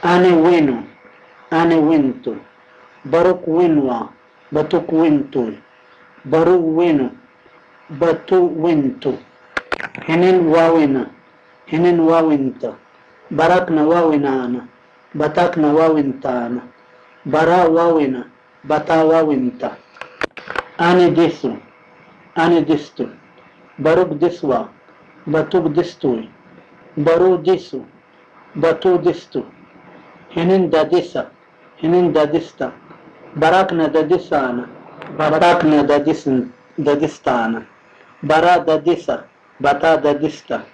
Ane wenu, ane wintu, baruk winwa, batuk wintu, baru wenu, batu wintu, hinin wawina, hinin wawinta, barakna wawinana, batakna wawintana, bara wawina, bata wawinta, ane disu, ane distu, baruk diswa, batuk distui, baru disu, batu distu, hinin dadisa, hinin dadista, barakna dadisana, batakna dadistana, bara dadisa, bata dadista,